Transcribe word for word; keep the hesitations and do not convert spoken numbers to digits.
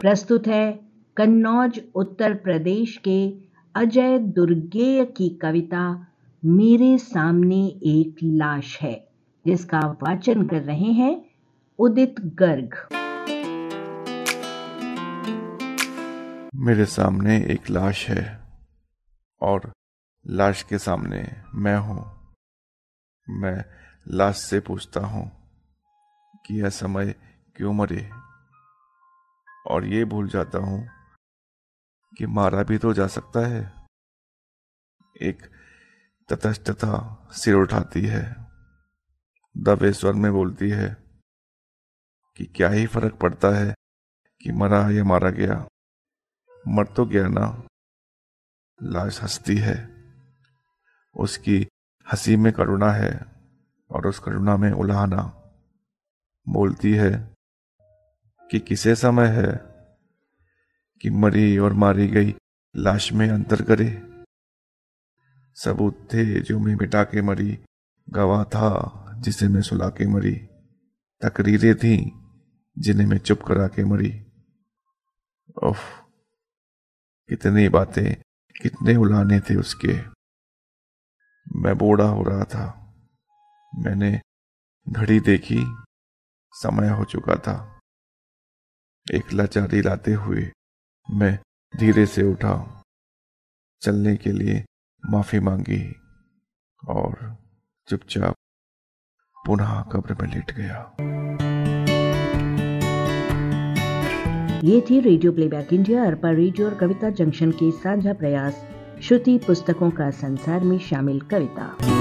प्रस्तुत है कन्नौज उत्तर प्रदेश के अजय दुर्गेय की कविता मेरे सामने एक लाश है, जिसका वाचन कर रहे हैं उदित गर्ग। मेरे सामने एक लाश है और लाश के सामने मैं हूं। मैं लाश से पूछता हूं कि यह समय क्यों मरे, और ये भूल जाता हूं कि मारा भी तो जा सकता है। एक तटस्थता सिर उठाती है, दबे स्वर में बोलती है कि क्या ही फर्क पड़ता है कि मरा या मारा गया, मर तो गया ना। लाश हंसती है, उसकी हंसी में करुणा है और उस करुणा में उलाहना। बोलती है कि किसे समय है कि मरी और मारी गई लाश में अंतर करे। सबूत थे जो मैं मिटा के मरी, गवाह था जिसे मैं सुला के मरी, तकरीरें थी जिन्हें मैं चुप करा के मरी। उफ, कितनी बातें, कितने उलाहने थे उसके। मैं बूढ़ा हो रहा था। मैंने घड़ी देखी, समय हो चुका था। एक लाचारी लाते हुए मैं धीरे से उठा, चलने के लिए माफी मांगी और चुपचाप पुनः कब्र में लेट गया। ये थी radio playback India, Arpa radio और कविता जंक्शन के साझा प्रयास श्रुति पुस्तकों का संसार में शामिल कविता।